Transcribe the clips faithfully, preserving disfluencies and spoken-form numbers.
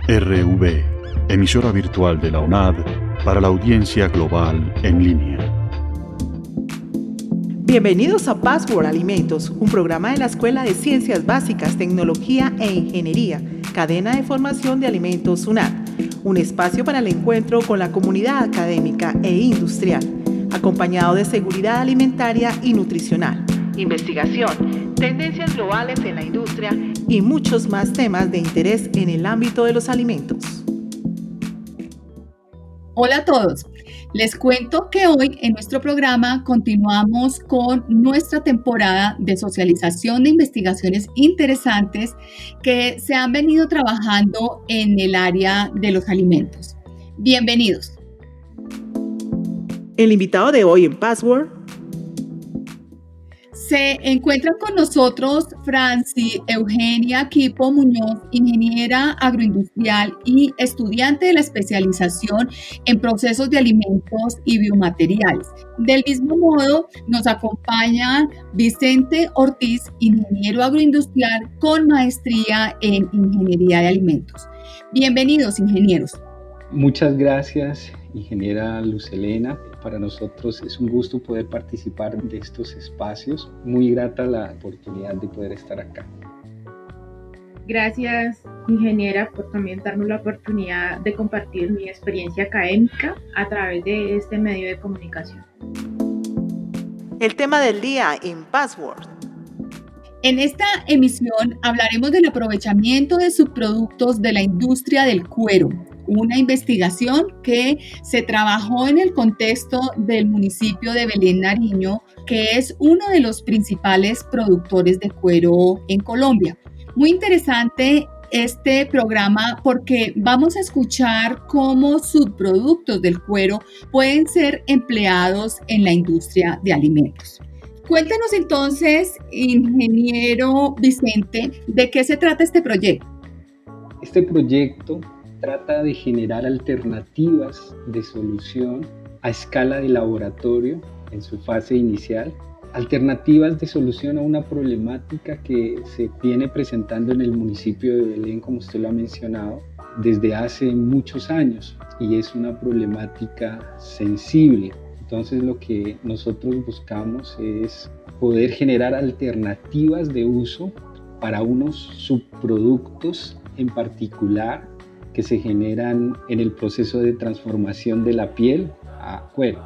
R V, emisora virtual de la U N A D para la audiencia global en línea. Bienvenidos a Password Alimentos, un programa de la Escuela de Ciencias Básicas, Tecnología e Ingeniería, cadena de formación de alimentos U N A D, un espacio para el encuentro con la comunidad académica e industrial, acompañado de seguridad alimentaria y nutricional, investigación, tendencias globales en la industria y muchos más temas de interés en el ámbito de los alimentos. Hola a todos, les cuento que hoy en nuestro programa continuamos con nuestra temporada de socialización de investigaciones interesantes que se han venido trabajando en el área de los alimentos. Bienvenidos. El invitado de hoy en Password se encuentra con nosotros Franci Eugenia Quipo Muñoz, ingeniera agroindustrial y estudiante de la especialización en procesos de alimentos y biomateriales. Del mismo modo, nos acompaña Vicente Ortiz, ingeniero agroindustrial con maestría en ingeniería de alimentos. Bienvenidos, ingenieros. Muchas gracias, ingeniera Luz Helena. Para nosotros es un gusto poder participar de estos espacios. Muy grata la oportunidad de poder estar acá. Gracias, ingeniera, por también darnos la oportunidad de compartir mi experiencia académica a través de este medio de comunicación. El tema del día en Password. En esta emisión hablaremos del aprovechamiento de subproductos de la industria del cuero, una investigación que se trabajó en el contexto del municipio de Belén, Nariño, que es uno de los principales productores de cuero en Colombia. Muy interesante este programa porque vamos a escuchar cómo subproductos del cuero pueden ser empleados en la industria de alimentos. Cuéntanos entonces, ingeniero Vicente, ¿de qué se trata este proyecto? Este proyecto trata de generar alternativas de solución a escala de laboratorio en su fase inicial, alternativas de solución a una problemática que se viene presentando en el municipio de Belén, como usted lo ha mencionado, desde hace muchos años, y es una problemática sensible. Entonces lo que nosotros buscamos es poder generar alternativas de uso para unos subproductos en particular que se generan en el proceso de transformación de la piel a cuero.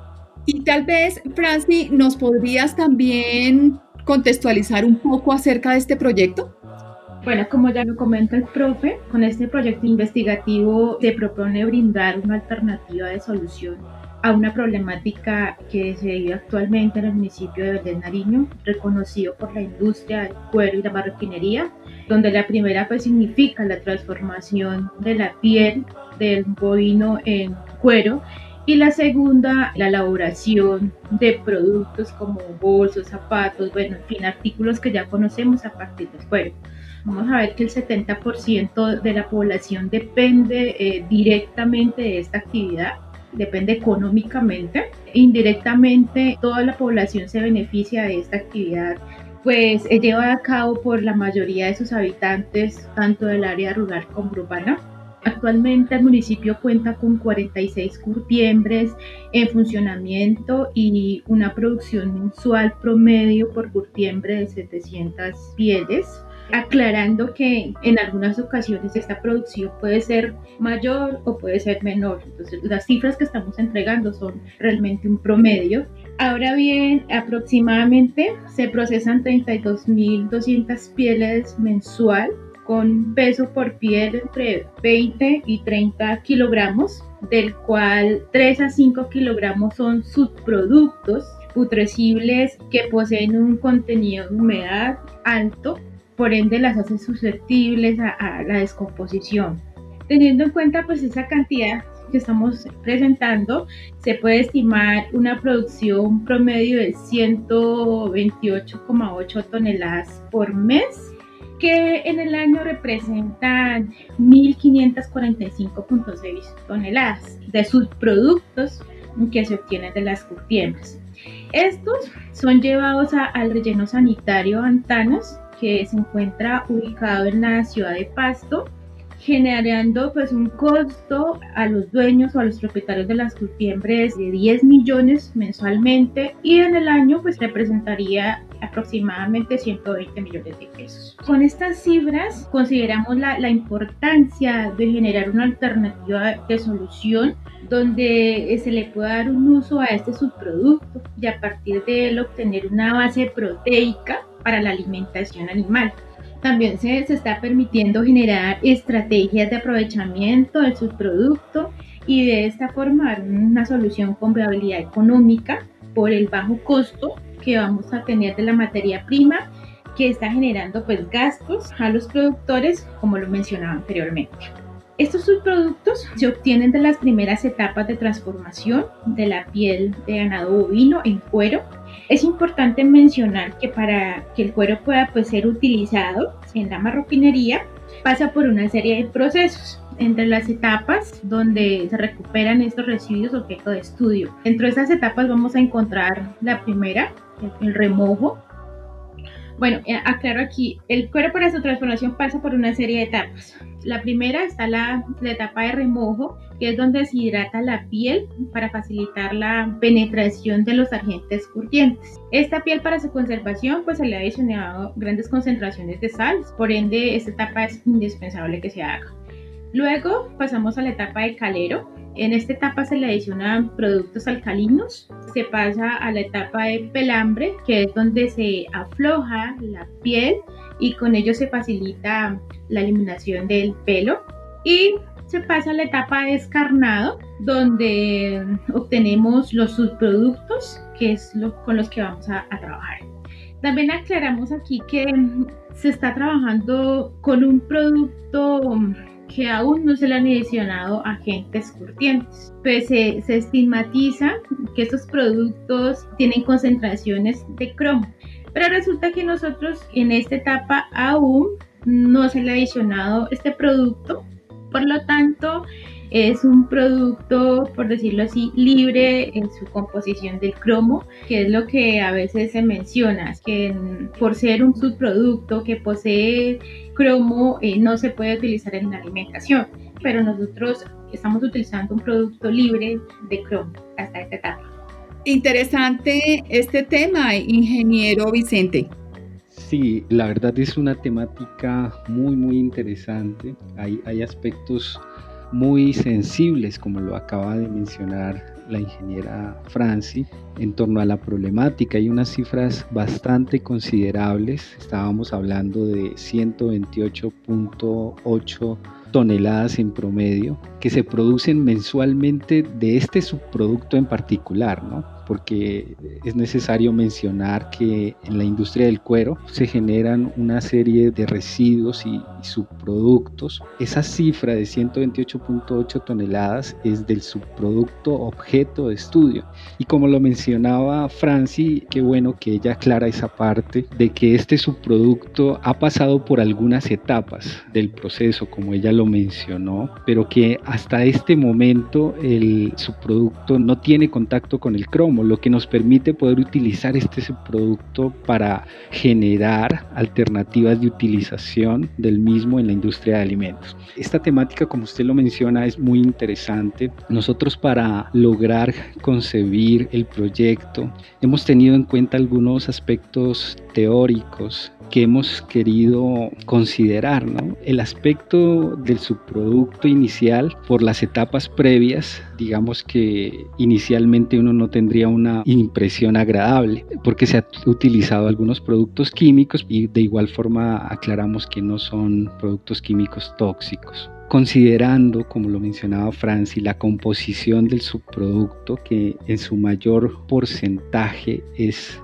Y tal vez, Franci, ¿nos podrías también contextualizar un poco acerca de este proyecto? Bueno, como ya lo comenta el profe, con este proyecto investigativo se propone brindar una alternativa de solución a una problemática que se vive actualmente en el municipio de Belén, Nariño, reconocido por la industria del cuero y la marroquinería, donde la primera pues significa la transformación de la piel del bovino en cuero y la segunda la elaboración de productos como bolsos, zapatos, bueno, en fin, artículos que ya conocemos a partir del cuero. Vamos a ver que el setenta por ciento de la población depende eh, directamente de esta actividad, depende económicamente. Indirectamente, toda la población se beneficia de esta actividad, pues es llevada a cabo por la mayoría de sus habitantes, tanto del área rural como urbana. Actualmente el municipio cuenta con cuarenta y seis curtiembres en funcionamiento y una producción mensual promedio por curtiembre de setecientas pieles. Aclarando que en algunas ocasiones esta producción puede ser mayor o puede ser menor, entonces las cifras que estamos entregando son realmente un promedio. Ahora bien, aproximadamente se procesan treinta y dos mil doscientas pieles mensual con peso por piel entre veinte y treinta kilogramos, del cual tres a cinco kilogramos son subproductos putrescibles que poseen un contenido de humedad alto, por ende las hace susceptibles a, a la descomposición. Teniendo en cuenta pues esa cantidad que estamos presentando, se puede estimar una producción promedio de ciento veintiocho coma ocho toneladas por mes, que en el año representan mil quinientas cuarenta y cinco punto seis toneladas de subproductos que se obtienen de las curtiembres. Estos son llevados a, al relleno sanitario Antanas, que se encuentra ubicado en la ciudad de Pasto, generando pues un costo a los dueños o a los propietarios de las curtiembres de diez millones mensualmente, y en el año pues representaría aproximadamente ciento veinte millones de pesos. Con estas cifras consideramos la, la importancia de generar una alternativa de solución donde se le pueda dar un uso a este subproducto y a partir de él obtener una base proteica para la alimentación animal. También se, se está permitiendo generar estrategias de aprovechamiento del subproducto y de esta forma dar una solución con viabilidad económica por el bajo costo que vamos a tener de la materia prima, que está generando pues gastos a los productores, como lo mencionaba anteriormente. Estos subproductos se obtienen de las primeras etapas de transformación de la piel de ganado bovino en cuero. Es importante mencionar que para que el cuero pueda pues, ser utilizado en la marroquinería, pasa por una serie de procesos. Entre las etapas donde se recuperan estos residuos objeto de estudio. Dentro de esas etapas vamos a encontrar la primera, el remojo. Bueno, aclaro aquí, el cuero para su transformación pasa por una serie de etapas. La primera está la, la etapa de remojo, que es donde se hidrata la piel para facilitar la penetración de los agentes curtientes. Esta piel para su conservación pues se le ha adicionado grandes concentraciones de sal, por ende esta etapa es indispensable que se haga. Luego pasamos a la etapa de calero. En esta etapa se le adicionan productos alcalinos. Se pasa a la etapa de pelambre, que es donde se afloja la piel y con ello se facilita la eliminación del pelo. Y se pasa a la etapa de descarnado, donde obtenemos los subproductos, que es lo con los que vamos a, a trabajar. También aclaramos aquí que se está trabajando con un producto que aún no se le han adicionado agentes curtientes. Pues se, se estigmatiza que estos productos tienen concentraciones de cromo, pero resulta que nosotros en esta etapa aún no se le ha adicionado este producto, por lo tanto es un producto, por decirlo así, libre en su composición del cromo, que es lo que a veces se menciona, que por ser un subproducto que posee cromo eh, no se puede utilizar en la alimentación, pero nosotros estamos utilizando un producto libre de cromo hasta esta etapa. Interesante este tema, ingeniero Vicente. Sí, la verdad es una temática muy muy interesante. Hay, hay aspectos muy sensibles, como lo acaba de mencionar la ingeniera Franci, en torno a la problemática. Hay unas cifras bastante considerables. Estábamos hablando de ciento veintiocho punto ocho toneladas en promedio que se producen mensualmente de este subproducto en particular, ¿no? Porque es necesario mencionar que en la industria del cuero se generan una serie de residuos y, y subproductos. Esa cifra de ciento veintiocho punto ocho toneladas es del subproducto objeto de estudio. Y como lo mencionaba Franci, qué bueno que ella aclara esa parte de que este subproducto ha pasado por algunas etapas del proceso, como ella lo mencionó, pero que hasta este momento el subproducto no tiene contacto con el cromo, lo que nos permite poder utilizar este subproducto para generar alternativas de utilización del mismo en la industria de alimentos. Esta temática, como usted lo menciona, es muy interesante. Nosotros, para lograr concebir el proyecto, hemos tenido en cuenta algunos aspectos teóricos que hemos querido considerar, ¿no? El aspecto del subproducto inicial por las etapas previas, digamos que inicialmente uno no tendría una impresión agradable porque se han utilizado algunos productos químicos y de igual forma aclaramos que no son productos químicos tóxicos. Considerando, como lo mencionaba Franci, la composición del subproducto, que en su mayor porcentaje es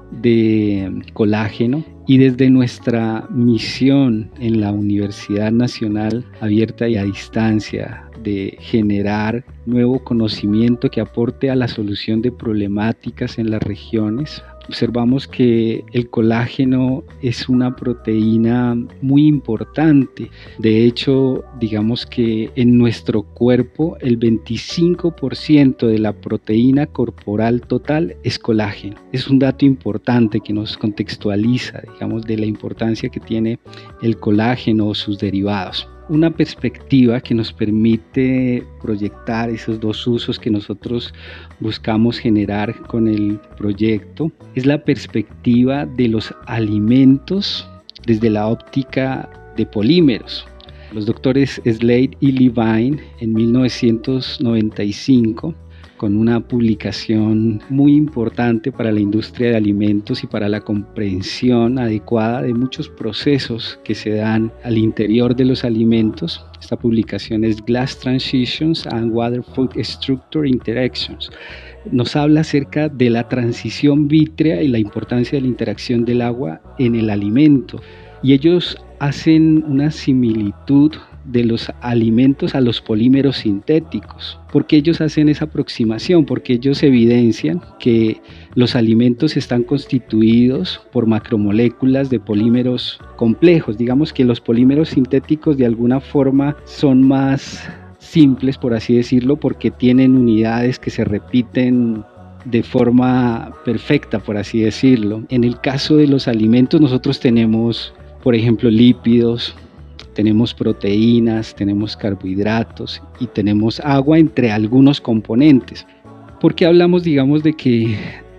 de colágeno, y desde nuestra misión en la Universidad Nacional Abierta y a Distancia de generar nuevo conocimiento que aporte a la solución de problemáticas en las regiones, observamos que el colágeno es una proteína muy importante. De hecho, digamos que en nuestro cuerpo el veinticinco por ciento de la proteína corporal total es colágeno. Es un dato importante que nos contextualiza, digamos, de la importancia que tiene el colágeno o sus derivados. una perspectiva que nos permite proyectar esos dos usos que nosotros buscamos generar con el proyecto. Es la perspectiva de los alimentos desde la óptica de polímeros. Los doctores Slade y Levine en mil novecientos noventa y cinco, con una publicación muy importante para la industria de alimentos y para la comprensión adecuada de muchos procesos que se dan al interior de los alimentos. Esta publicación es Glass Transitions and Water-Food Structure Interactions. Nos habla acerca de la transición vítrea y la importancia de la interacción del agua en el alimento. Y ellos hacen una similitud de los alimentos a los polímeros sintéticos. ¿Por qué ellos hacen esa aproximación? Porque ellos evidencian que los alimentos están constituidos por macromoléculas de polímeros complejos. Digamos que los polímeros sintéticos de alguna forma son más simples, por así decirlo, porque tienen unidades que se repiten de forma perfecta, por así decirlo. En el caso de los alimentos, nosotros tenemos, por ejemplo, lípidos, tenemos proteínas, tenemos carbohidratos y tenemos agua entre algunos componentes. ¿Por qué hablamos, digamos, de que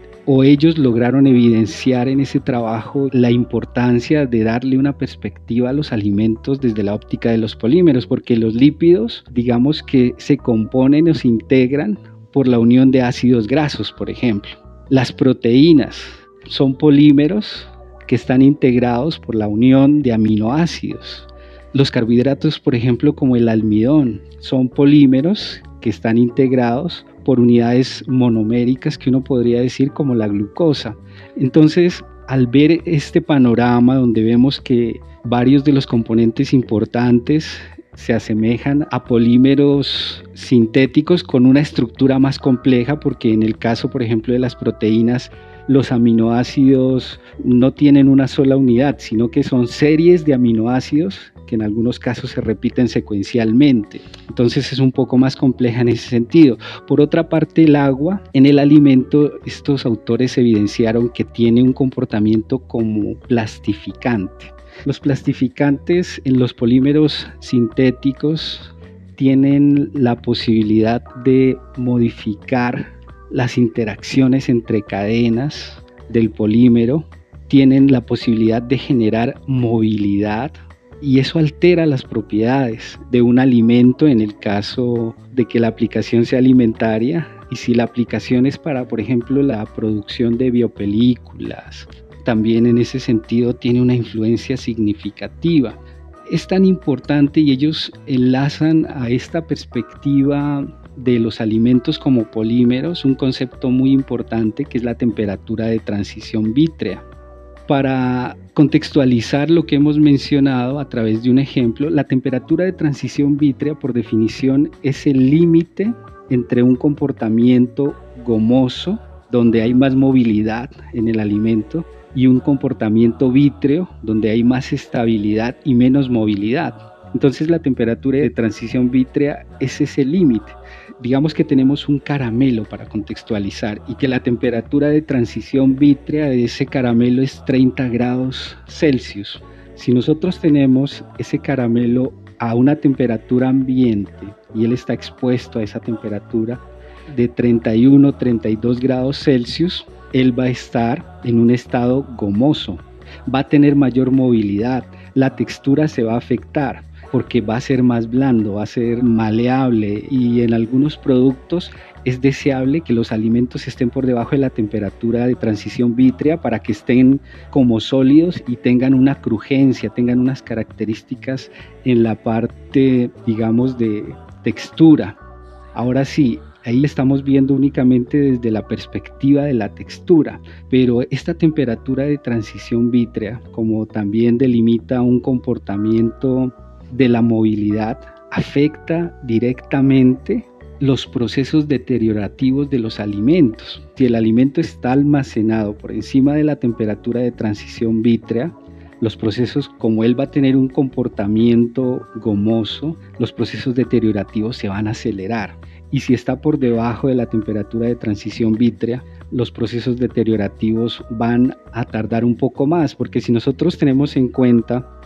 o ellos lograron evidenciar en ese trabajo la importancia de darle una perspectiva a los alimentos desde la óptica de los polímeros? Porque los lípidos, digamos que se componen o se integran por la unión de ácidos grasos, por ejemplo. Las proteínas son polímeros que están integrados por la unión de aminoácidos. Los carbohidratos, por ejemplo, como el almidón, son polímeros que están integrados por unidades monoméricas que uno podría decir como la glucosa. Entonces, al ver este panorama donde vemos que varios de los componentes importantes se asemejan a polímeros sintéticos con una estructura más compleja, porque en el caso, por ejemplo, de las proteínas, los aminoácidos no tienen una sola unidad, sino que son series de aminoácidos que en algunos casos se repiten secuencialmente. Entonces es un poco más compleja en ese sentido. Por otra parte, el agua en el alimento, estos autores evidenciaron que tiene un comportamiento como plastificante. Los plastificantes en los polímeros sintéticos tienen la posibilidad de modificar las interacciones entre cadenas del polímero, tienen la posibilidad de generar movilidad y eso altera las propiedades de un alimento en el caso de que la aplicación sea alimentaria, y si la aplicación es para, por ejemplo, la producción de biopelículas, también en ese sentido tiene una influencia significativa. Es tan importante y ellos enlazan a esta perspectiva de los alimentos como polímeros un concepto muy importante que es la temperatura de transición vítrea. Para contextualizar lo que hemos mencionado a través de un ejemplo, la temperatura de transición vítrea por definición es el límite entre un comportamiento gomoso, donde hay más movilidad en el alimento, y un comportamiento vítreo, donde hay más estabilidad y menos movilidad. Entonces la temperatura de transición vítrea es ese límite. Digamos que tenemos un caramelo para contextualizar y que la temperatura de transición vítrea de ese caramelo es treinta grados Celsius. Si nosotros tenemos ese caramelo a una temperatura ambiente y él está expuesto a esa temperatura de treinta y uno, treinta y dos grados Celsius, él va a estar en un estado gomoso, va a tener mayor movilidad, la textura se va a afectar porque va a ser más blando, va a ser maleable, y en algunos productos es deseable que los alimentos estén por debajo de la temperatura de transición vítrea para que estén como sólidos y tengan una crujencia, tengan unas características en la parte, digamos, de textura. Ahora sí, ahí estamos viendo únicamente desde la perspectiva de la textura, pero esta temperatura de transición vítrea, como también delimita un comportamiento de la movilidad, afecta directamente los procesos deteriorativos de los alimentos. Si el alimento está almacenado por encima de la temperatura de transición vítrea, los procesos, como él va a tener un comportamiento gomoso, los procesos deteriorativos se van a acelerar. Y si está por debajo de la temperatura de transición vítrea, los procesos deteriorativos van a tardar un poco más, porque si nosotros tenemos en cuenta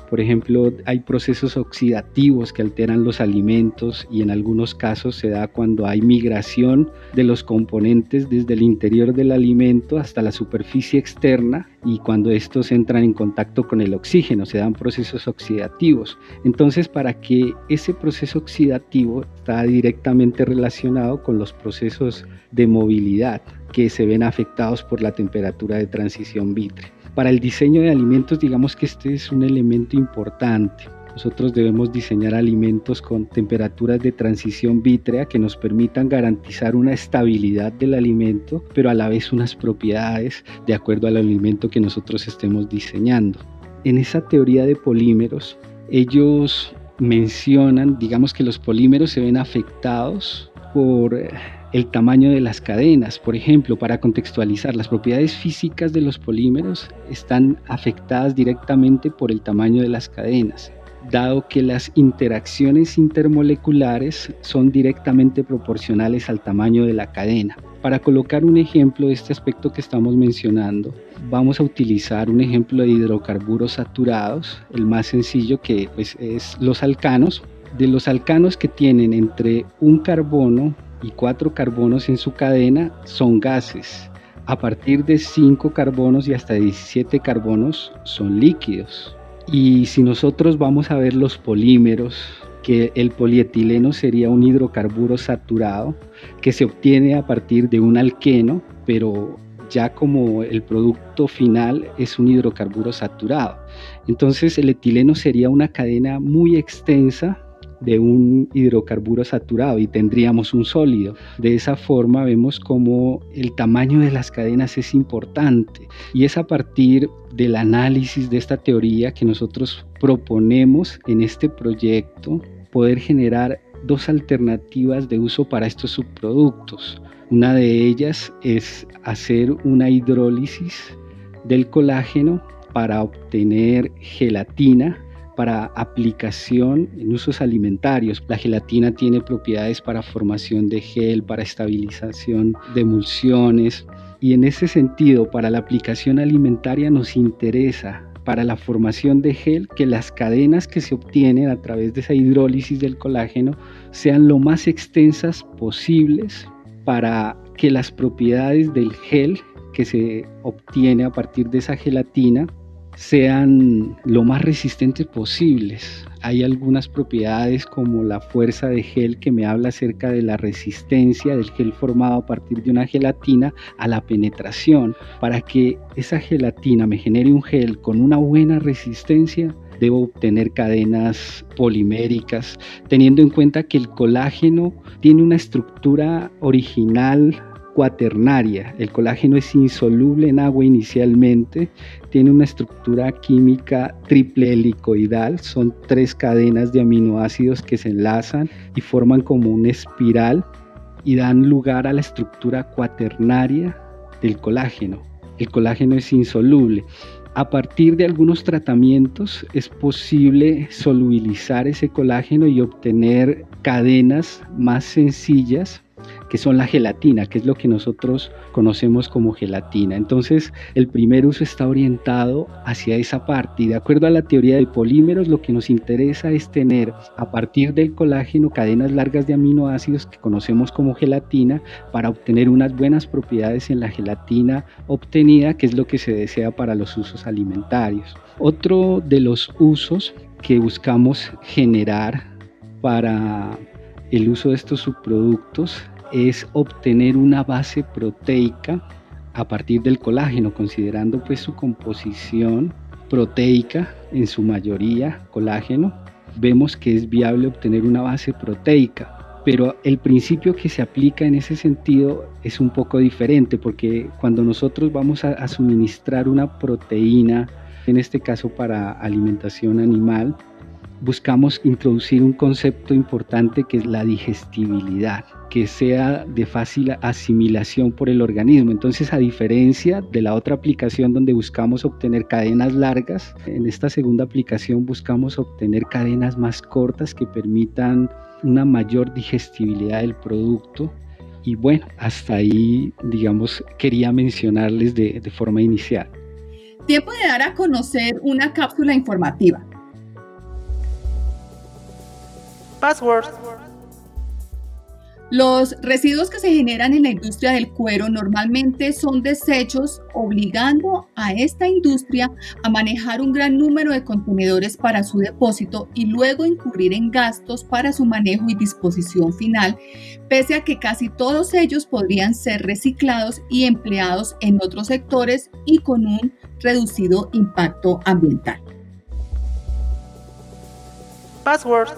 Por ejemplo, hay procesos oxidativos que alteran los alimentos y en algunos casos se da cuando hay migración de los componentes desde el interior del alimento hasta la superficie externa y cuando estos entran en contacto con el oxígeno se dan procesos oxidativos. Entonces, para que ese proceso oxidativo está directamente relacionado con los procesos de movilidad que se ven afectados por la temperatura de transición vítrea. Para el diseño de alimentos, digamos que este es un elemento importante. Nosotros debemos diseñar alimentos con temperaturas de transición vítrea que nos permitan garantizar una estabilidad del alimento, pero a la vez unas propiedades de acuerdo al alimento que nosotros estemos diseñando. En esa teoría de polímeros, ellos mencionan, digamos que los polímeros se ven afectados por el tamaño de las cadenas. Por ejemplo, para contextualizar, las propiedades físicas de los polímeros están afectadas directamente por el tamaño de las cadenas, dado que las interacciones intermoleculares son directamente proporcionales al tamaño de la cadena. Para colocar un ejemplo de este aspecto que estamos mencionando, vamos a utilizar un ejemplo de hidrocarburos saturados, el más sencillo que pues, es los alcanos. De los alcanos que tienen entre un carbono y cuatro carbonos en su cadena son gases. A partir de cinco carbonos y hasta diecisiete carbonos son líquidos. Y si nosotros vamos a ver los polímeros, que el polietileno sería un hidrocarburo saturado que se obtiene a partir de un alqueno, pero ya como el producto final es un hidrocarburo saturado. Entonces el etileno sería una cadena muy extensa de un hidrocarburo saturado y tendríamos un sólido. De esa forma vemos como el tamaño de las cadenas es importante y es a partir del análisis de esta teoría que nosotros proponemos en este proyecto poder generar dos alternativas de uso para estos subproductos. Una de ellas es hacer una hidrólisis del colágeno para obtener gelatina para aplicación en usos alimentarios. La gelatina tiene propiedades para formación de gel, para estabilización de emulsiones y en ese sentido para la aplicación alimentaria nos interesa para la formación de gel que las cadenas que se obtienen a través de esa hidrólisis del colágeno sean lo más extensas posibles para que las propiedades del gel que se obtiene a partir de esa gelatina sean lo más resistentes posibles. Hay algunas propiedades como la fuerza de gel que me habla acerca de la resistencia del gel formado a partir de una gelatina a la penetración. Para que esa gelatina me genere un gel con una buena resistencia, debo obtener cadenas poliméricas, teniendo en cuenta que el colágeno tiene una estructura original cuaternaria. El colágeno es insoluble en agua inicialmente, tiene una estructura química triple helicoidal, son tres cadenas de aminoácidos que se enlazan y forman como una espiral y dan lugar a la estructura cuaternaria del colágeno. El colágeno es insoluble. A partir de algunos tratamientos es posible solubilizar ese colágeno y obtener cadenas más sencillas que son la gelatina, que es lo que nosotros conocemos como gelatina. Entonces, el primer uso está orientado hacia esa parte y de acuerdo a la teoría de polímeros, lo que nos interesa es tener a partir del colágeno cadenas largas de aminoácidos que conocemos como gelatina para obtener unas buenas propiedades en la gelatina obtenida, que es lo que se desea para los usos alimentarios. Otro de los usos que buscamos generar para el uso de estos subproductos es obtener una base proteica a partir del colágeno, considerando pues su composición proteica, en su mayoría colágeno. Vemos que es viable obtener una base proteica, pero el principio que se aplica en ese sentido es un poco diferente, porque cuando nosotros vamos a, a suministrar una proteína, en este caso para alimentación animal, buscamos introducir un concepto importante que es la digestibilidad, que sea de fácil asimilación por el organismo. Entonces, a diferencia de la otra aplicación donde buscamos obtener cadenas largas, en esta segunda aplicación buscamos obtener cadenas más cortas que permitan una mayor digestibilidad del producto. Y bueno, hasta ahí, digamos, quería mencionarles de, de forma inicial. Tiempo de dar a conocer una cápsula informativa. Password. Los residuos que se generan en la industria del cuero normalmente son desechos, obligando a esta industria a manejar un gran número de contenedores para su depósito y luego incurrir en gastos para su manejo y disposición final, pese a que casi todos ellos podrían ser reciclados y empleados en otros sectores y con un reducido impacto ambiental. Password.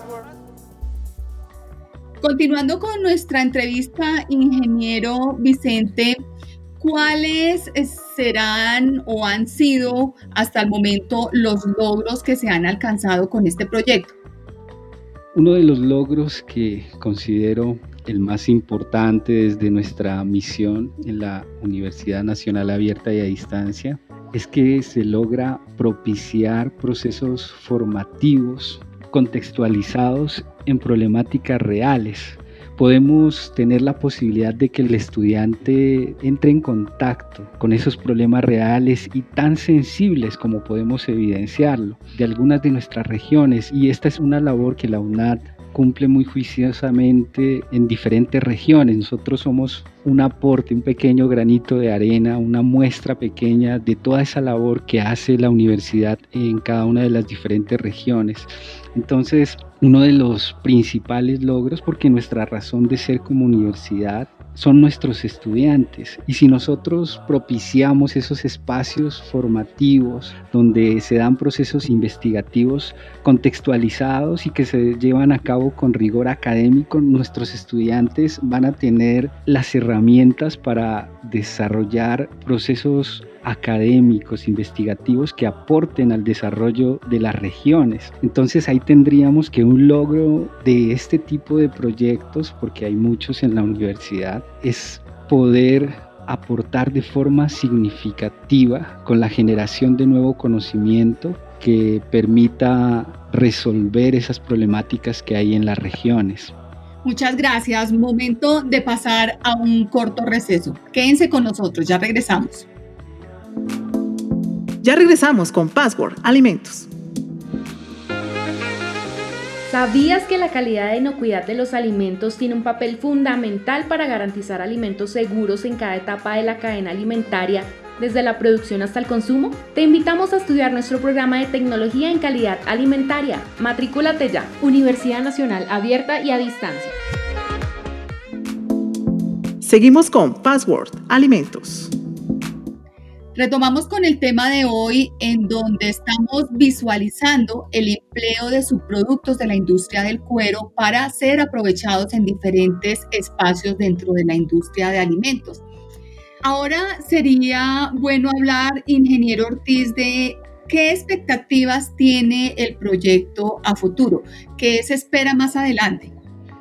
Continuando con nuestra entrevista, ingeniero Vicente, ¿cuáles serán o han sido hasta el momento los logros que se han alcanzado con este proyecto? Uno de los logros que considero el más importante desde nuestra misión en la Universidad Nacional Abierta y a Distancia es que se logra propiciar procesos formativos contextualizados en problemáticas reales. Podemos tener la posibilidad de que el estudiante entre en contacto con esos problemas reales y tan sensibles como podemos evidenciarlo de algunas de nuestras regiones, y esta es una labor que la UNAD cumple muy juiciosamente en diferentes regiones. Nosotros somos un aporte, un pequeño granito de arena, una muestra pequeña de toda esa labor que hace la universidad en cada una de las diferentes regiones. Entonces, uno de los principales logros, porque nuestra razón de ser como universidad son nuestros estudiantes, y si nosotros propiciamos esos espacios formativos donde se dan procesos investigativos contextualizados y que se llevan a cabo con rigor académico, nuestros estudiantes van a tener las herramientas para desarrollar procesos académicos, investigativos que aporten al desarrollo de las regiones. Entonces ahí tendríamos que un logro de este tipo de proyectos, porque hay muchos en la universidad, es poder aportar de forma significativa con la generación de nuevo conocimiento que permita resolver esas problemáticas que hay en las regiones. Muchas gracias. Momento de pasar a un corto receso. Quédense con nosotros, ya regresamos. Ya regresamos con Password Alimentos. ¿Sabías que la calidad e inocuidad de los alimentos tiene un papel fundamental para garantizar alimentos seguros en cada etapa de la cadena alimentaria, desde la producción hasta el consumo? Te invitamos a estudiar nuestro programa de Tecnología en Calidad Alimentaria. Matrículate ya. Universidad Nacional Abierta y a Distancia. Seguimos con Password Alimentos. Retomamos con el tema de hoy, en donde estamos visualizando el empleo de subproductos de la industria del cuero para ser aprovechados en diferentes espacios dentro de la industria de alimentos. Ahora sería bueno hablar, ingeniero Ortiz, de qué expectativas tiene el proyecto a futuro, qué se espera más adelante.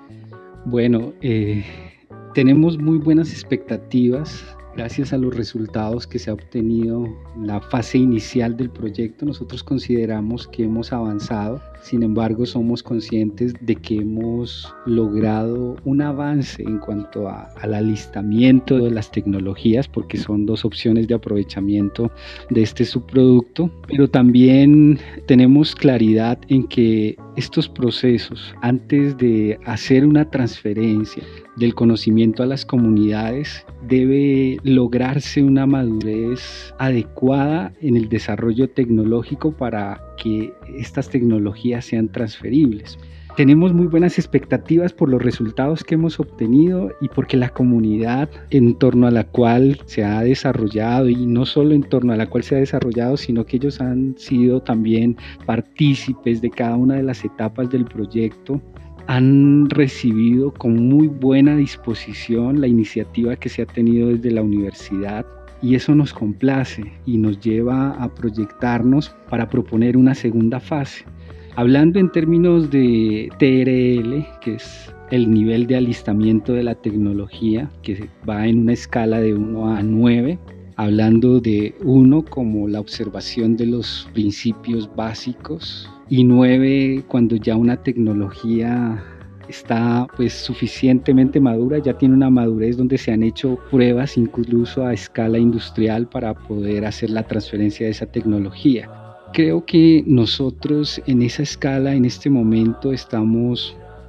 Bueno, eh, tenemos muy buenas expectativas. Gracias a los resultados que se ha obtenido en la fase inicial del proyecto, nosotros consideramos que hemos avanzado. Sin embargo, somos conscientes de que hemos logrado un avance en cuanto a, al alistamiento de las tecnologías, porque son dos opciones de aprovechamiento de este subproducto, pero también tenemos claridad en que estos procesos, antes de hacer una transferencia del conocimiento a las comunidades, debe lograrse una madurez adecuada en el desarrollo tecnológico para que estas tecnologías sean transferibles. Tenemos muy buenas expectativas por los resultados que hemos obtenido y porque la comunidad en torno a la cual se ha desarrollado, y no solo en torno a la cual se ha desarrollado, sino que ellos han sido también partícipes de cada una de las etapas del proyecto, han recibido con muy buena disposición la iniciativa que se ha tenido desde la universidad, y eso nos complace y nos lleva a proyectarnos para proponer una segunda fase. Hablando en términos de T R L, que es el nivel de alistamiento de la tecnología, que va en una escala de uno a nueve, hablando de uno como la observación de los principios básicos, y nueve cuando ya una tecnología está pues suficientemente madura, ya tiene una madurez donde se han hecho pruebas incluso a escala industrial para poder hacer la transferencia de esa tecnología. Creo que nosotros en esa escala en este momento estamos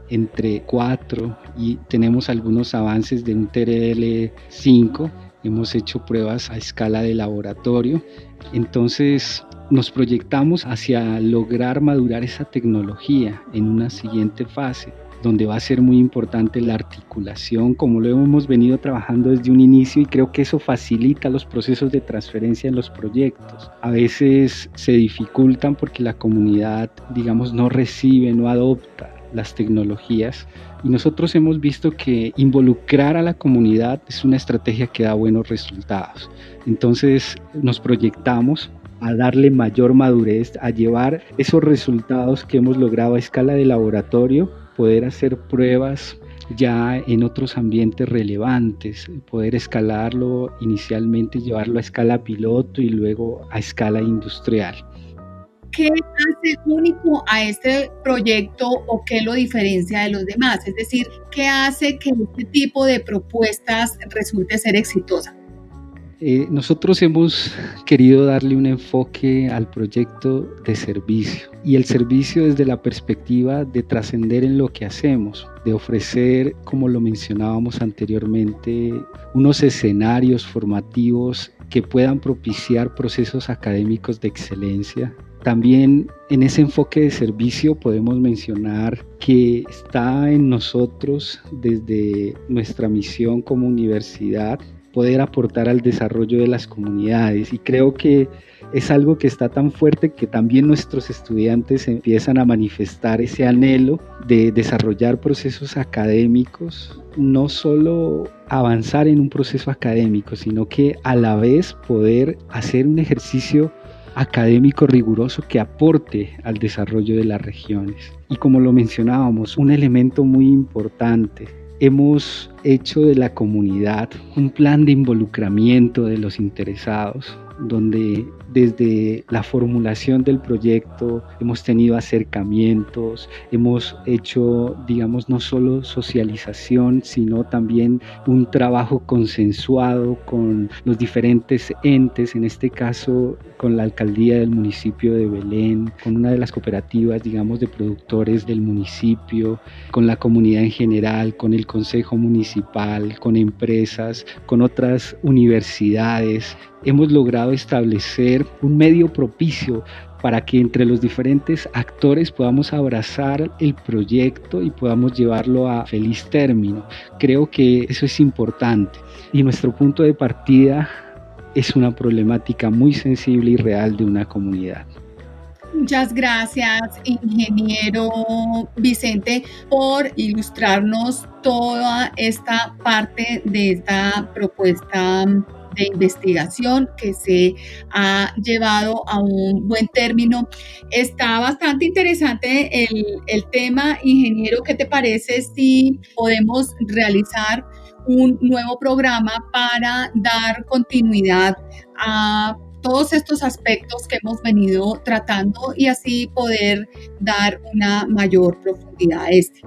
entre cuatro y tenemos algunos avances de un T R L cinco. Hemos hecho pruebas a escala de laboratorio. Entonces nos proyectamos hacia lograr madurar esa tecnología en una siguiente fase, donde va a ser muy importante la articulación, como lo hemos venido trabajando desde un inicio, y creo que eso facilita los procesos de transferencia en los proyectos. A veces se dificultan porque la comunidad, digamos, no recibe, no adopta las tecnologías, y nosotros hemos visto que involucrar a la comunidad es una estrategia que da buenos resultados. Entonces nos proyectamos a darle mayor madurez, a llevar esos resultados que hemos logrado a escala de laboratorio, poder hacer pruebas ya en otros ambientes relevantes, poder escalarlo inicialmente, llevarlo a escala piloto y luego a escala industrial. ¿Qué hace único a este proyecto o qué lo diferencia de los demás? Es decir, ¿qué hace que este tipo de propuestas resulte ser exitosa? Eh, nosotros hemos querido darle un enfoque al proyecto de servicio, y el servicio desde la perspectiva de trascender en lo que hacemos, de ofrecer, como lo mencionábamos anteriormente, unos escenarios formativos que puedan propiciar procesos académicos de excelencia. También en ese enfoque de servicio podemos mencionar que está en nosotros, desde nuestra misión como universidad, poder aportar al desarrollo de las comunidades, y creo que es algo que está tan fuerte que también nuestros estudiantes empiezan a manifestar ese anhelo de desarrollar procesos académicos, no solo avanzar en un proceso académico, sino que a la vez poder hacer un ejercicio académico riguroso que aporte al desarrollo de las regiones. Y como lo mencionábamos, un elemento muy importante: hemos hecho de la comunidad un plan de involucramiento de los interesados, donde desde la formulación del proyecto hemos tenido acercamientos, hemos hecho, digamos, no solo socialización, sino también un trabajo consensuado con los diferentes entes, en este caso con la alcaldía del municipio de Belén, con una de las cooperativas, digamos, de productores del municipio, con la comunidad en general, con el consejo municipal, con empresas, con otras universidades. Hemos logrado establecer un medio propicio para que entre los diferentes actores podamos abrazar el proyecto y podamos llevarlo a feliz término. Creo que eso es importante, y nuestro punto de partida es una problemática muy sensible y real de una comunidad. Muchas gracias, ingeniero Vicente, por ilustrarnos toda esta parte de esta propuesta de investigación que se ha llevado a un buen término. Está bastante interesante el, el tema, ingeniero. ¿Qué te parece si podemos realizar un nuevo programa para dar continuidad a todos estos aspectos que hemos venido tratando y así poder dar una mayor profundidad a este?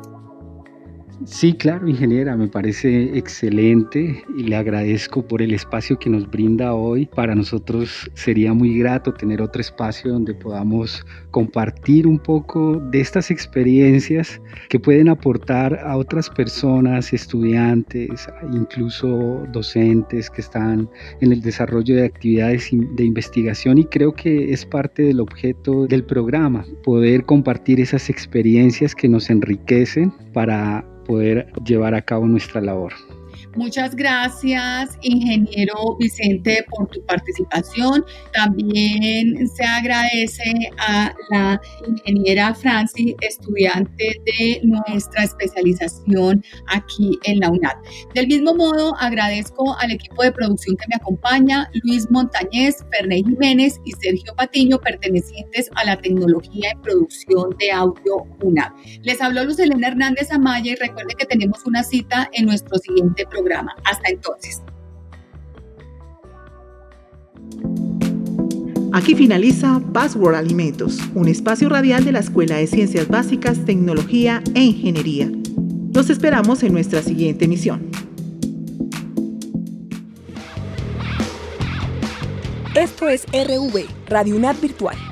Sí, claro, ingeniera, me parece excelente y le agradezco por el espacio que nos brinda hoy. Para nosotros sería muy grato tener otro espacio donde podamos compartir un poco de estas experiencias que pueden aportar a otras personas, estudiantes, incluso docentes que están en el desarrollo de actividades de investigación, y creo que es parte del objeto del programa, poder compartir esas experiencias que nos enriquecen para poder llevar a cabo nuestra labor. Muchas gracias, ingeniero Vicente, por tu participación. También se agradece a la ingeniera Franci, estudiante de nuestra especialización aquí en la UNAD. Del mismo modo, agradezco al equipo de producción que me acompaña, Luis Montañez, Ferney Jiménez y Sergio Patiño, pertenecientes a la tecnología en producción de audio UNAD. Les habló Luz Helena Hernández Amaya, y recuerden que tenemos una cita en nuestro siguiente programa. Programa. Hasta entonces. Aquí finaliza Password Alimentos, un espacio radial de la Escuela de Ciencias Básicas, Tecnología e Ingeniería. Los esperamos en nuestra siguiente emisión. Esto es R V, Radio UNAD Virtual.